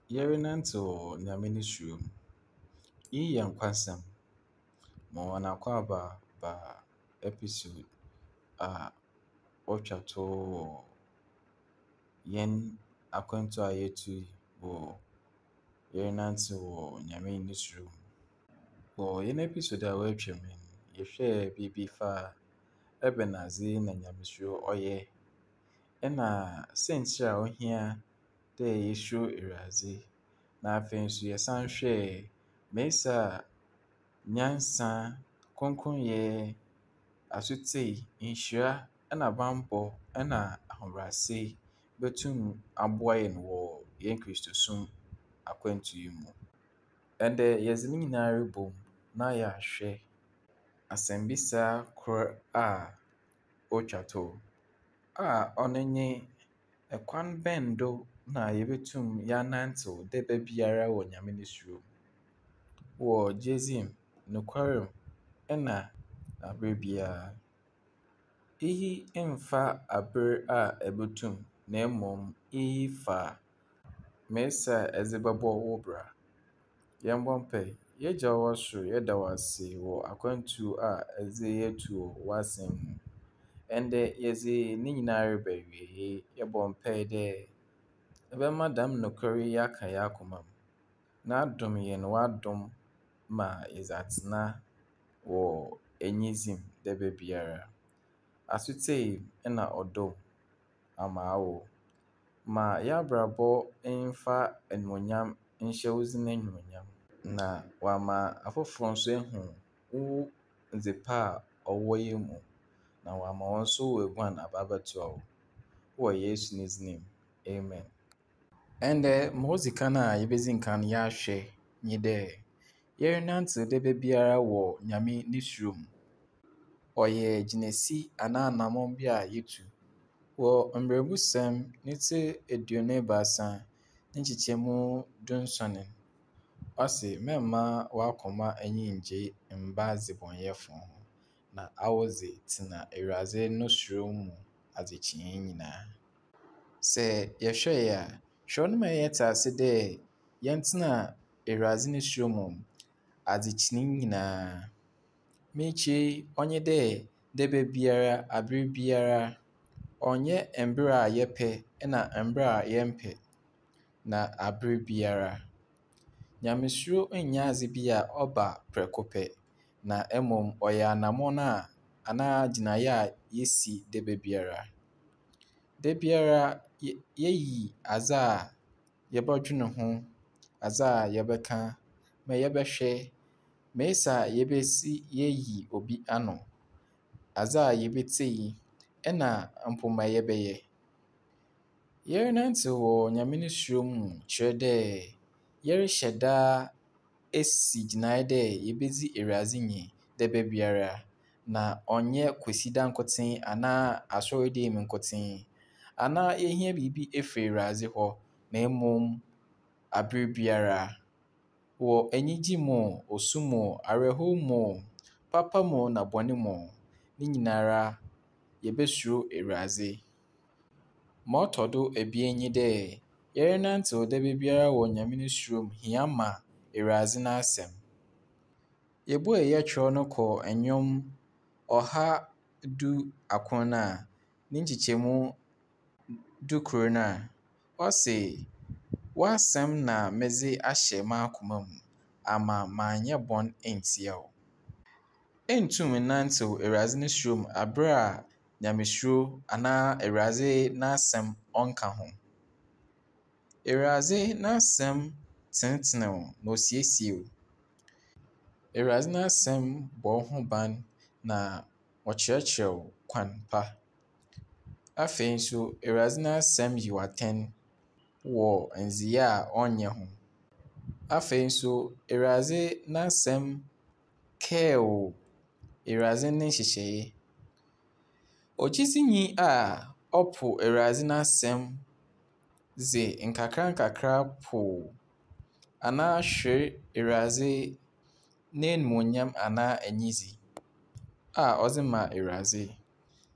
Yɛrenantew Nyame ne suro mu. Yi yɛ nkwasɛm. Ma wɔn akwaaba ba episode a otwa tow wɔ yɛn akwantu a yɛtu wɔ Yɛrenantew wɔ Nyame ne suro mu. Wɔ yɛn episode a wɔatwam yi, yɛhwɛɛ biribi fa Ebenadze na Nyamesuro ɔyɛ, ɛna saintsir a ohia dɛ yesuro Ewurade. Na afei nso yɛsan hwɛɛ mmeisa a nyansa, kronkronyɛ, asotse, nhyira, ɛna bammɔ, ɛna ahobrɛase betum aboa hɛn wɔ yɛn Kristosom akwantu yi mu. Ndɛ yɛdze ne nyinaa robɔ mu na yɛahwɛ asɛmbisa kor a otwa tow a ɔno nye kwan bɛn do na yebetum yɛanantew da biara wɔ Nyame ne suro mu wɔ gyedzi mu, nokwarem, ɛna aber biara. Iyi mmfa aber a ebotum na mmom iyi fa mmeisa a ɛdze bɛbɔ wo bra. Yɛmbɔ mpae. Yɛn Agya a ɔwɔ soro, yɛda wo ase wɔ akwantu a ɛdze yɛtu wɔ w'asɛm mu. Ndɛ yɛdze ne nyinaa reba ewiei. Yɛbɔ mpae dɛ ɛbɛma dɛm nokwar yi aka hɛn akoma mu, na adom hɛn w'adom ma yɛdze atsena wɔ enyidzi mu da biara. Asotse ɛna ɔdɔ mu ama awo. Ma yɛn abrabɔ mfa animuonyam nhyɛ wo dzin animuonyam, na wɔama afofor nso ehu wo ndzepa a ɔwɔ yɛn mu, na wɔama hɔn nso woeguan aba abɛtoa wo. Wɔ Yesu ne dzin mu, amen. Ndɛ ma odzi kan a yebedzi kan yɛahwɛ nye dɛ yɛrenantew da biara wɔ Nyame ne suro mu. Ɔyɛ gyinesi anaa anammɔn bi a yetu. Wɔ Mbɛribusɛm ne tsi 23 ne nkyekyɛmu 17 no, ɔse mɛmma w'akoma enyi nngye mmba adzebɔneyɛfo ho, na awodze tsena Ewurade no suro mu adzekyee nyinaa. Sɛ yɛhwɛe a, hwɛ no ma yɛtse ase dɛ yɛntsena Ewurade ne suro mu adzekyee nyinaa. Me ɔnye dɛ da biara, aber biara, ɔnnyɛ mber a yɛpɛ na mber a yɛmmpɛ, na aber biara. Nyamesuro nnyɛ adze bi a ɔba prɛko pɛ, na mmom ɔyɛ anammɔn a anaa gyinae a yesi da biara. Da biara yeyi adze a yɛbɛdwen ho, adze a yɛbɛka, ma yɛbɛhwɛ, mmeisa a yebesi yeyi obi ano, adze a yebetsie, ɛna mpo ma yɛbɛyɛ. Yɛrenantew wɔ Nyame ne suro mu kyerɛ dɛ yɛrehyɛ da esi gyinae dɛ yebedzi Ewurade nyi da biara, na ɔnnyɛ kwasida nkotsee anaa asɔredan mu nkotsee, anaa yehia biribi efi Ewurade hɔ, na mmom aber biara. Wɔ enyigye mu, osu mu, awerɛhow mu, papa mu na bɔne mu, ne nyinara yebesuro Ewurade. Ma ɔtɔ do ebien nye dɛ yɛrenantew da biara wɔ Nyame ne suro mu hia ma Ewurade n'asɛm. Yɛbuee yɛkyerɛw no kɔ ndwom 119 no a, ne nkyekyɛmu 10 no a, ɔse, w'asɛm na medze ahyɛ m'akoma mu ama mannyɛ bɔn antia wo. Inntum nnantew Ewurade ne suro mu aber a Nyamesuro anaa Ewurade n'asɛm ɔnnka ho. Ewurade n'asɛm tsenetene wo na osiesie wo. Ewurade n'asɛm bɔ wo ho ban na ɔkyerɛkyerɛ wo kwan pa. Afei nso Ewurade n'asɛm yi wo atɛn wɔ ndzeyɛɛ a ɔnnyɛ ho. Afei nso Ewurade n'asɛm kɛɛ wo Ewurade ne nhyehyɛe. Ogyedzinyi a ɔpo Ewurade n'asɛm dze nkakrankakra po anaa hwer Ewurade n'enumuonyam anaa enyidzi a ɔdze ma Ewurade.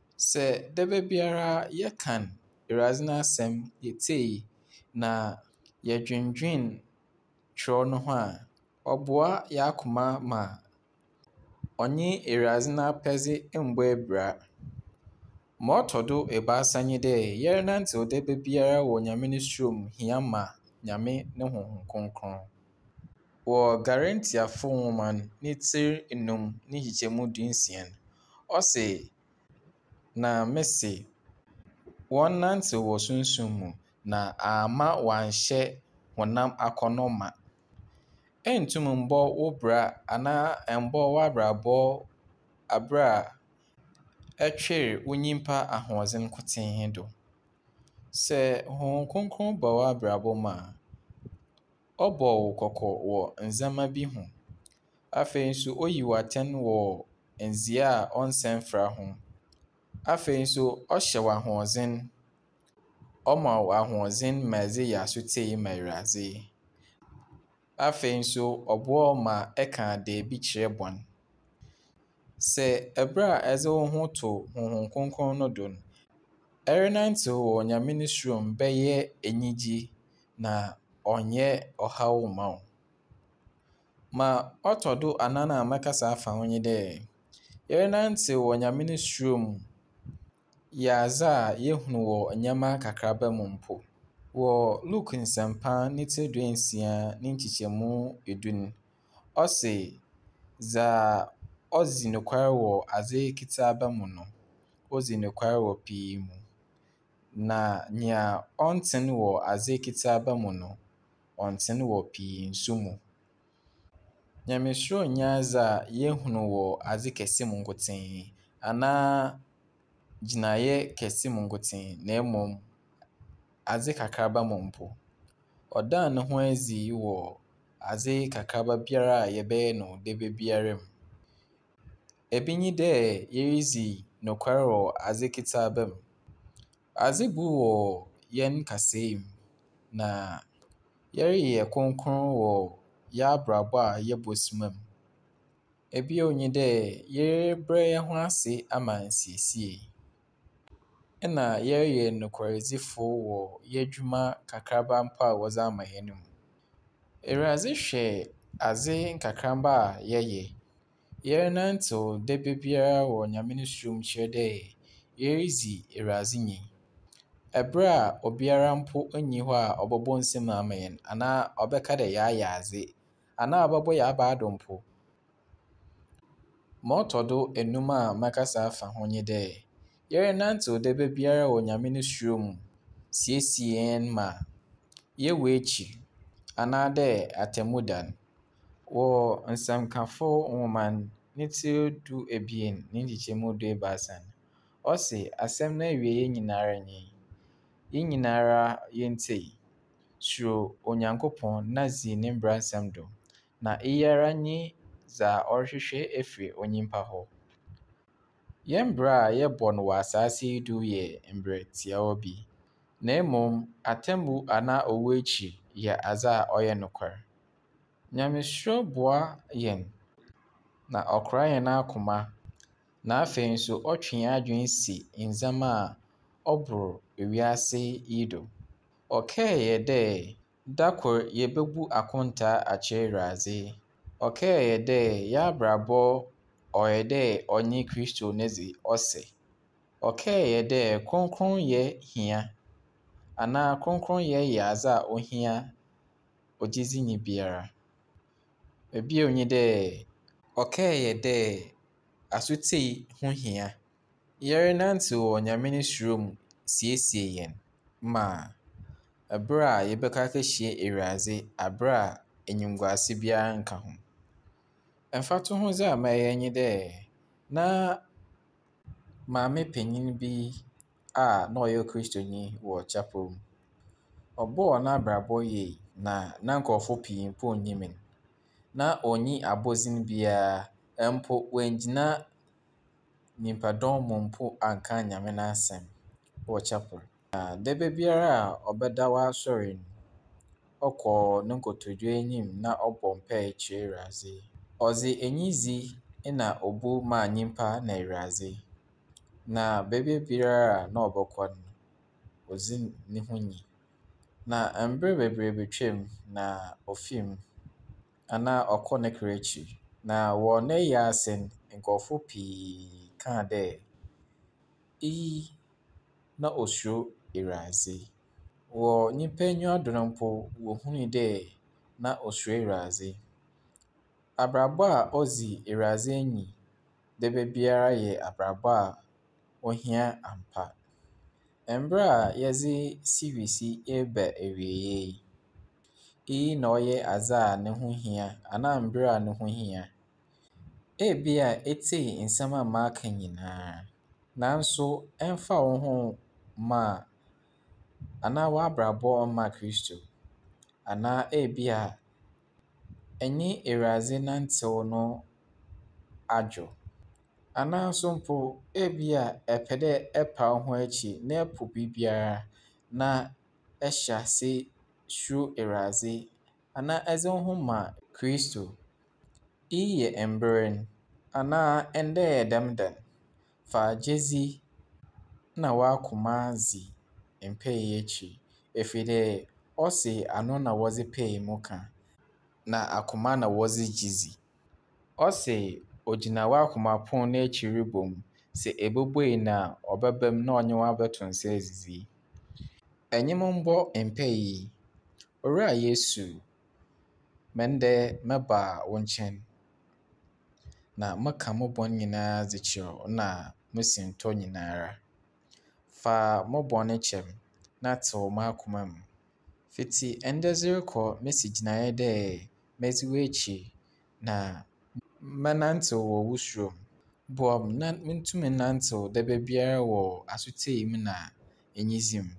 Sɛ da biara yɛkan Ewurade n'asɛm, yetsie, na yɛdwendwen twerɛ no ho a, ɔboa yɛn akoma ma ɔnye Ewurade n'apɛdze mmbɔ abira. Ma ɔtɔ do ebaasa nye dɛ yɛrenantew da biara wɔ Nyame no suro mu hia ma Nyame ne Honhom Kronkron. Wɔ Garentiafo nwoma no ne tsir enum ne nkyekyɛmu dunsia no, ɔse, na mese, wɔnnantew wɔ sunsum mu na amma wɔannhyɛ honam akɔnnɔ ma. Ɛnntum mbɔ wo bra anaa ɛmmbɔ w'abrabɔ aber a ɛtwer wo nyimpa ahoɔdzen kotsee do. Sɛ Honhom Kronkron ba w'abrabɔ mu a, ɔbɔ wo kɔkɔ wɔ ndzɛmba bi ho. Afei nso oyi wo atɛn wɔ ndzea a ɔnnsɛ mfra ho. Afei nso ɔhyɛ wo ahoɔdzen, ɔma wo ahoɔdzen ma ɛdze yɛ asotsee ma Ewurade. Afei nso ɔboa wo ma ɛka daabi kyerɛ bɔn. Sɛ aber a ɛdze wo ho to Honhom Kronkron no do no, ɛrenantew wɔ Nyame no suro mu bɛyɛ enyigye na ɔnnyɛ ɔhaw mma wo. Ma ɔtɔ do anan a mɛkasa afa ho nye dɛ, yɛrenantew wɔ Nyame no suro mu yɛ adze a yehu wɔ ndzɛmba kakraba mu mpo. Wɔ Luke nsɛmpa ne tsir duensia ne nkyekyɛmu edu no, ɔse dza ɔdzi nokwar wɔ adze ketsewaa mu no, odzi nokwar wɔ pii mu. Na nea ɔnntsen wɔ adze ketsewaa mu no, ɔnntsen wɔ pii nso mu. Nyamesuro nnyɛ adze a yehu wɔ adze kɛse mu nkotsee anaa gyinae kɛse mu nkotsee na mbom adze kakraba mu mpo. Ɔdaa no ho edzi wɔ adze kakraba biara a yɛbɛyɛ no da biara mu. Ebi nye dɛ yeridzi nokwar wɔ adze ketsewaa mu. Adze bu wɔ hɛn kasae mu, na yɛreyɛ kronkron wɔ yɛn abrabɔ a yɛbɔ suma mu. Bio nye dɛ yɛrebrɛ hɛn ho ase ama nsiesie. Nna yɛreyɛ nokwaredzifo wɔ hɛn edwuma kakraba mpo a wɔdze ama hɛn mu. Ewurade hwɛ adze nkakramba a yɛyɛ. Yɛrenantew da biara wɔ Nyame no suro mu kyerɛ dɛ yeridzi Ewurade nyi. Aber a obiara mpo nnyi hɔ a ɔbɛbɔ nsɛm ama hɛn anaa ɔbɛka dɛ yɛayɛ adze anaa ɔbɛbɔ hɛn abaado mpo. Ma ɔtɔ do enum a mɛkasa afa ho nye dɛ, yɛrenantew da biara wɔ Nyame no suro mu siesie hɛn ma yewu ekyir anaa dɛ atemmuda no. Wɔ Nsɛmkafo nwoma no ne tsir du-ebien ne nkyekyɛmu du-ebiasa no, ɔse asɛm no awiei nyinara nye yi: hɛn nyinara yentsie. Suro Onyankopɔn na dzi ne mbaransɛm do, na eyi ara nye dza ɔrohwehwɛ efi onyimpa hɔ. Hɛn bra a yɛbɔ no wɔ asaase yi do yɛ mber tiawa bi, na mbom atemmu anaa owu ekyir yɛ adze a ɔyɛ nokwar. Nyamesuro boa hɛn, na ɔkora hɛn akoma, na afei nso ɔtwe hɛn adwen si ndzɛmba a ɔbor wiase yi do. Ɔkaa yɛn dɛ da kor yebebu akontaa akyerɛ Ewurade. Ɔkaa yɛn dɛ hɛn abrabɔ ɔyɛ dɛ ɔnye Kristo ne dze ɔsɛ. Ɔkaa yɛn dɛ kronkronyɛ hia anaa kronkronyɛ yɛ adze a ohia ogyedzinyi biara. Bio nye dɛ, ɔkaa yɛn dɛ asotsee ho hia. Yɛrenantew wɔ Nyame no suro mu siesie hɛn ma aber a yɛbɛkɔ akehyia Ewurade aber a enyimguase biara nnka ho. Mfatohodze a mɛyɛ nye dɛ, na maame panyin bi a na ɔyɛ Kristoni wɔ chapel mu. Ɔbɔɔ n'abrabɔ yie na nkorɔfo pii mpo nnyim no. Na onnyi abɔdzin biara, mpo oenngyina nyimpadɔm mu mpo annka Nyame n'asɛm wɔ chapel. Na da biara a ɔbɛda w'asɔr no, ɔkɔ ne nkotodwe enyim na ɔbɔ mpaa kyerɛ Ewurade. Ɔdze enyidzi na obu maa nyimpa na Ewurade. Na beebi biara a na ɔbɔkɔ no, odzi ne ho nyi. Na mberɛ bebree betwam na ɔfim anaa ɔkɔ ne kra akyi. Na wɔ n'ayi ase no, nkurɔfo pii kaa dɛ iyi na osuro Awurade. Wɔ nnipa enyiwa do no mpo wohuu dɛ na osuro Awurade. Abrabɔ a ɔdzi Awurade ani da biara yɛ abrabɔ a ohia ampa. Mberɛ a yɛdze series yi reba awieii yi, iyi na ɔyɛ adze a ne ho hia anaa mber a ne ho hia. Ebia etsee nsɛm a maka nyinaa, nanso ɛmfa wo ho mma anaa w'abrabɔ mma Kristo. Anaa ebia ɛnye Awurade nantew no adwo. Anaa nso mpo ebia ɛpɛ dɛ ɛpa wo ho akyi na ɛpo biribiara na ɛhyɛ ase suro Awurade anaa ɛdze wo ho ma Kristo. Iyi yɛ mber no anaa ndɛ yɛ dɛm da no, fa gyedzi na w'akoma adzi mpae akyi. Ɛfiri dɛ ɔse ano na wɔdze pae mu ka na akoma na wɔdze gye dzi. Ɔse ogyina w'akoma pon n'ekyi robɔ mu. Sɛ ebubue no a, ɔbɛba mu na ɔnye wo abɛto nsa edzidzi. Ɛnye mo mbɔ mpae yi. Owura Yesu, me ndɛ mɛba wo nkyɛn na meka mo bɔn nyinaa dze kyerɛ wo na mo sintɔ nyinara. Fa mo bɔne kyɛ me na tsew m'akoma mu. Fiti ndɛ dze rokɔ mesi gyinaeɛ dɛ medzi w'ekyi na mɛnantew wɔ wo suro mu. Boa me na mintum nnantew da biara wɔ asotaae mu na enyidzi mu.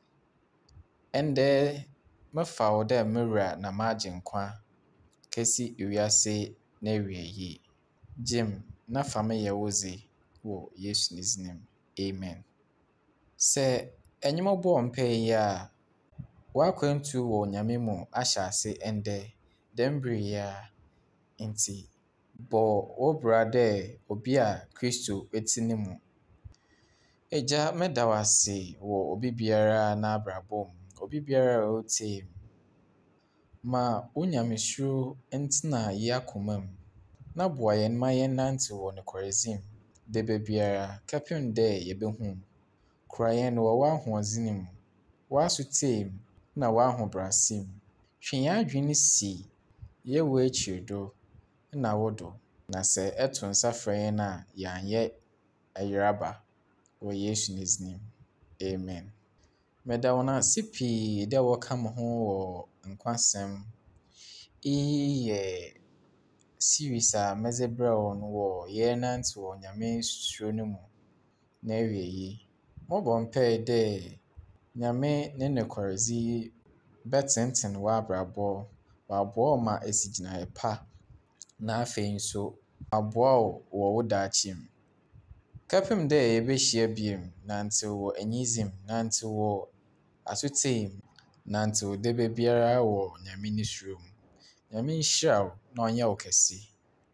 Ndɛ mɛfa wo dɛ me wura na m'agyenkwa kesi ewiase n'ewiei. Gye me na fa me yɛ wo dze wɔ Yesu ne dzin mu. Amen. Sɛ ɛnye me bɔɔ mpae yi a, w'akwantu wɔ Nyame mu ahyɛ ase ndɛ, dɛm ber yi ara. Ntsi bɔ wo bra dɛ obi a Kristo tse ne mu. Agya, meda wo ase wɔ obi biara n'abrabɔ mu. Obi biara a otsie me. Ma wo Nyamesuro ntsena hɛn akoma mu na boa hɛn ma yɛnnantew wɔ nokwaredzi mu da biara kɛpem dɛ yebehu wo. Kura hɛn wɔ w'ahoɔdzen mu, w'asotaae mu na w'ahobrɛase mu. Twe hɛn adwen si yɛwɔ ekyir do na wo do. Na sɛ ɛto nsa frɛ hɛn a, yɛannyɛ ayaraba wɔ Yesu ne dzin mu. Amen. Meda wo ase pii dɛ wɔka mo ho wɔ nkwasɛm. Iyi yɛ series a medze brɛɛ wo no wɔ yɛnantew wɔ Nyame suro no mu n'awiei. Mobɔ mpae dɛ Nyame ne nokwaredzi bɛtsentsen w'abrabɔ. Ɔaboa wo ma esi gyinae pa na afei nso ɔaboa wo wɔ wo daakye mu. Kɛpem dɛ yebehyia bio, nantew wɔ enyidzi mu, nantew wɔ asotaae mu, nantew da biara wɔ Nyame ne suro mu. Nyame nhyira wo na ɔnyɛ wo kɛse.